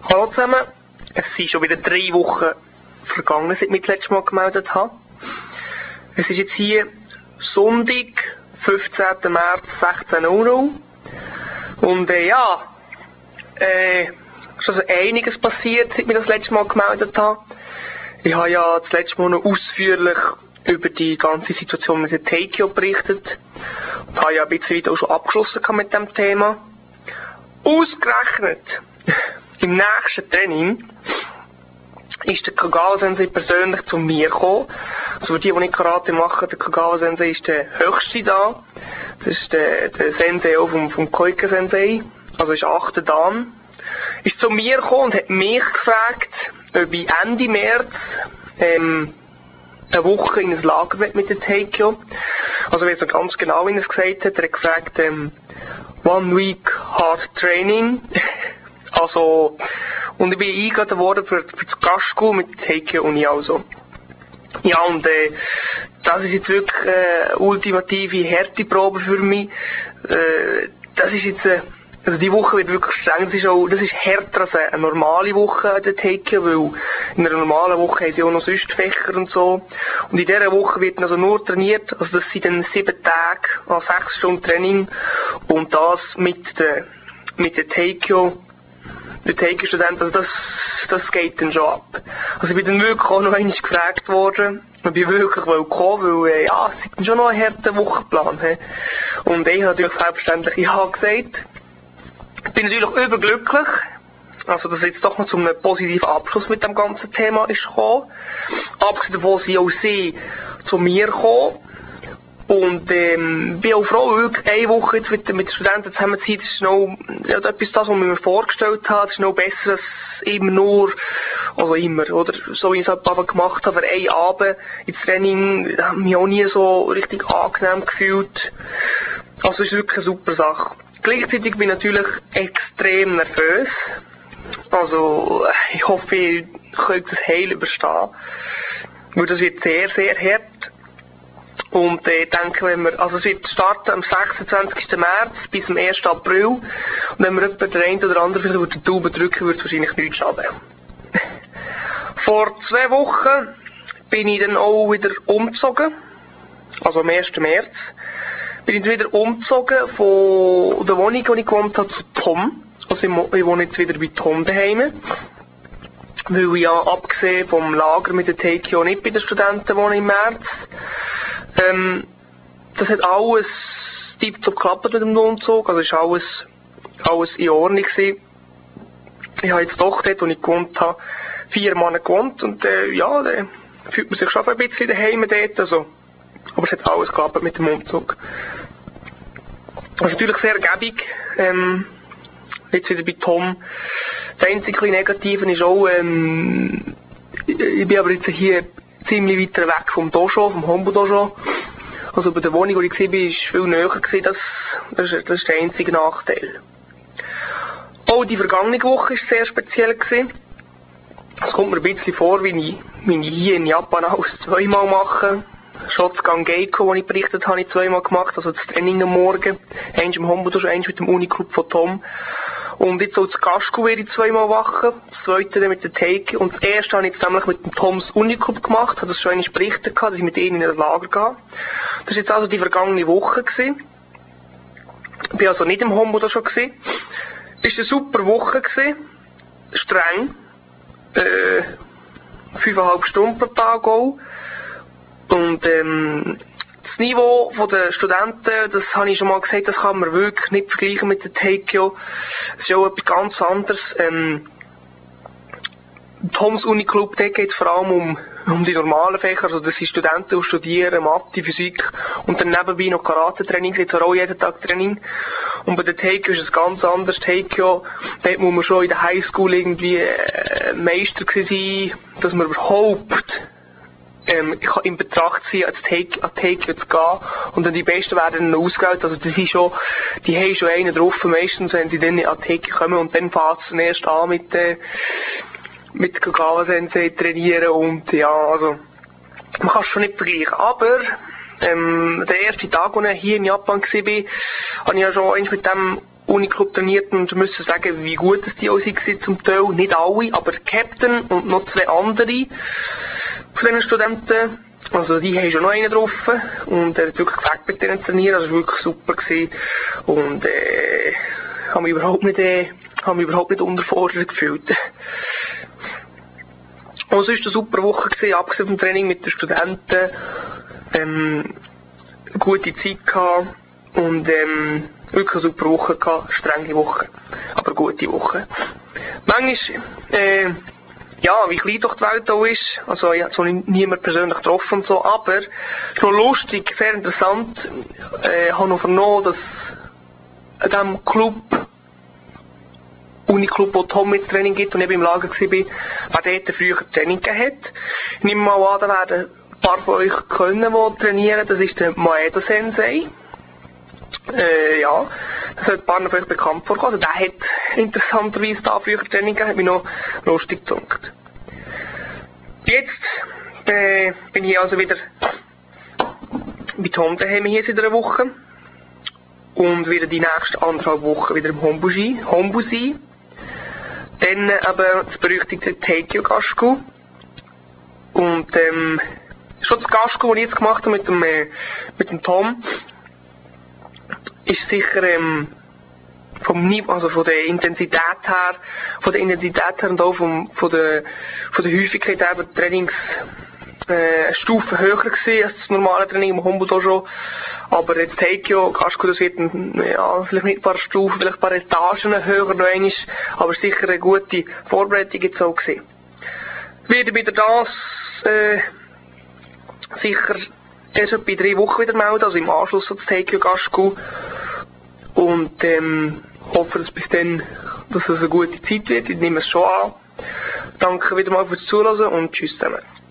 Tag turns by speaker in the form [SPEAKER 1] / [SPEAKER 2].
[SPEAKER 1] Hallo zusammen, es sind schon wieder 3 Wochen vergangen, seit ich mich das letzte Mal gemeldet habe. Es ist jetzt hier Sonntag, 15. März, 16 Uhr. Und schon so einiges passiert, seit ich mich das letzte Mal gemeldet habe. Ich habe ja das letzte Mal noch ausführlich über die ganze Situation mit der Teikyo berichtet. Und habe ja ein bisschen auch schon abgeschlossen mit dem Thema. Ausgerechnet im nächsten Training ist der Kagawa-Sensei persönlich zu mir gekommen. Also für die nicht Karate machen, der Kagawa-Sensei ist der höchste da. Das ist der Sensei auch vom Koike-Sensei. Also ist 8. Dan. Ist zu mir gekommen und hat mich gefragt, ob ich Ende März eine Woche in ein Lager mit der Teikyo. Also ich weiß noch ganz genau, wie er es gesagt hat. Er hat gefragt, 1 week hard training. Also, und ich bin eingeladen worden für das Gastschule mit der Teikyo-Uni also. Ja, und das ist jetzt wirklich ultimative Härteprobe für mich. Das ist jetzt, also die Woche wird wirklich streng. Das ist härter als eine normale Woche an der Teikyo, weil in einer normalen Woche haben sie auch noch sonst Fächer und so. Und in dieser Woche wird also nur trainiert, also das sind dann 7 Tage an 6 Stunden Training und das mit der Teikyo. Der Teikyo-Student, also das geht dann schon ab. Also ich bin dann wirklich auch noch einmal gefragt worden, ob ich wirklich kommen will, weil es ist dann schon noch ein harter Wochenplan. He. Und ich habe natürlich selbstverständlich ja gesagt. Ich bin natürlich überglücklich, also dass jetzt doch noch zu einem positiven Abschluss mit dem ganzen Thema ist gekommen. Abgesehen davon sind auch sie zu mir gekommen. Und bin auch froh, wirklich eine Woche jetzt mit den Studenten zusammen zu sein. Das ist noch etwas, das, was ich mir vorgestellt habe. Das ist noch besser als oder so wie ich es halt gemacht habe, für einen Abend ins Training. Da habe ich mich auch nie so richtig angenehm gefühlt. Also es ist wirklich eine super Sache. Gleichzeitig bin ich natürlich extrem nervös. Also ich hoffe, ihr könnt das heil überstehen. Weil das wird sehr, sehr hart. Und ich denke, es wird starten am 26. März bis zum 1. April. Und wenn wir etwa der eine oder andere vielleicht den Daumen drücken, würde es wahrscheinlich nichts schaden. Vor 2 Wochen bin ich dann auch wieder umgezogen. Also am 1. März. Bin ich wieder umgezogen von der Wohnung, wo ich gewohnt habe, zu Tom. Also ich wohne jetzt wieder bei Tom daheim. Weil ich ja abgesehen vom Lager mit der Teikyo nicht bei den Studenten wohne im März. Das hat alles tiptop geklappt mit dem Umzug, also ist alles in Ordnung gewesen. Ich habe jetzt doch dort, wo ich gewohnt habe, 4 Monate gewohnt und da fühlt man sich schon ein bisschen daheim dort, also. Aber es hat alles geklappt mit dem Umzug. Das ist natürlich sehr gäbig, jetzt wieder bei Tom. Das einzige Negative ist auch, ich bin aber jetzt hier ziemlich weiter weg vom Dojo, vom Hombu Dojo. Also bei der Wohnung, wo ich war, war es viel näher gewesen. Das ist der einzige Nachteil. Auch die vergangene Woche war sehr speziell gewesen. Es kommt mir ein bisschen vor, wie ich hier in Japan alles 2-mal mache. Shotgun Geiko, wo ich berichtet habe, habe ich 2-mal gemacht. Also das Training am Morgen. Eins im Hombu Dojo, eins mit dem Uniclub von Tom. Und jetzt auch das Gastschule werde ich 2-mal machen. Das zweite dann mit der Teikyo. Und das erste habe ich jetzt nämlich mit dem Toms Uniclub gemacht. Habe das schon einmal berichtet gehabt, dass ich mit ihnen in das Lager gehe. Das war jetzt also die vergangene Woche gewesen. Ich bin also nicht im Hombu da schon gewesen. Ist eine super Woche gewesen. Streng. 5,5 Stunden pro Tag auch. Und, das Niveau der Studenten, das habe ich schon mal gesagt, das kann man wirklich nicht vergleichen mit der Teikyo. Es ist auch etwas ganz anderes. Toms Uniclub, da geht es vor allem um die normalen Fächer, also das sind Studenten, die studieren Mathe, Physik und dann nebenbei noch Karate-Training, sind zwar auch jeden Tag Training. Und bei der Teikyo ist es ganz anders. Teikyo, dort muss man schon in der Highschool irgendwie Meister gewesen sein, dass man überhaupt in Betracht ziehen, an Teikyo zu gehen. Und dann die Besten werden dann ausgewählt. Also die haben schon einen drauf, meistens, wenn sie dann an Teikyo kommen. Und dann fängt es dann erst an mit Kagawa-Sensei trainieren. Und ja, also, man kann es schon nicht vergleichen. Aber, der erste Tag, als ich hier in Japan war, habe ich ja schon mit dem Uniclub trainiert und müssen sagen, wie gut es die auch waren zum Teil. Nicht alle, aber der Captain und noch 2 andere von diesen Studenten. Also die haben schon noch einen drauf und er hat wirklich gefällt mit denen zu trainieren, das war wirklich super gewesen. Und habe mich überhaupt nicht unterfordert gefühlt. Und sonst war eine super Woche gewesen, abgesehen vom Training mit den Studenten, gute Zeit gehabt und wirklich eine super Woche gehabt, strenge Woche, aber gute Woche. Manchmal, ja, wie klein doch die Welt auch ist, also ich habe zwar niemand persönlich getroffen und so, aber es ist noch lustig, sehr interessant, ich habe noch vernommen, dass an diesem Club, Uniclub, wo Tom mit Training gibt und ich im Lager war, wer dort früher Training gegeben hat. Ich nehme mal an, da werden ein paar von euch können, die trainieren, das ist der Maeda Sensei. Ja, das sollte ein paar von euch bekannt vorkommen. Also der hat interessanterweise da früher Training gegeben, hat mich noch lustig gedacht. Jetzt bin ich also wieder bei Tom daheim hier seit einer Woche und werde die nächsten 1,5 Wochen wieder im Hombu sein. Dann eben das berüchtigte Teikyo Gasku. Und schon das Gasku, das ich jetzt gemacht habe mit dem Tom, ist sicher vom Niveau, also von der Intensität her und auch von der Häufigkeit her, der Trainingsstufe höher gewesen als das normale Training im Hombu schon. Aber jetzt Teikyo Gasku, das wird vielleicht nicht ein paar Stufen, vielleicht ein paar Etagen höher noch einmal, aber sicher eine gute Vorbereitung jetzt auch gewesen. Werde wieder das sicher erst bei 3 Wochen wieder melden, also im Anschluss an das Teikyo Gasku. Und hoffe, dass bis dann, dass es eine gute Zeit wird. Ich nehme es schon an. Danke wieder mal fürs Zuhören und tschüss zusammen.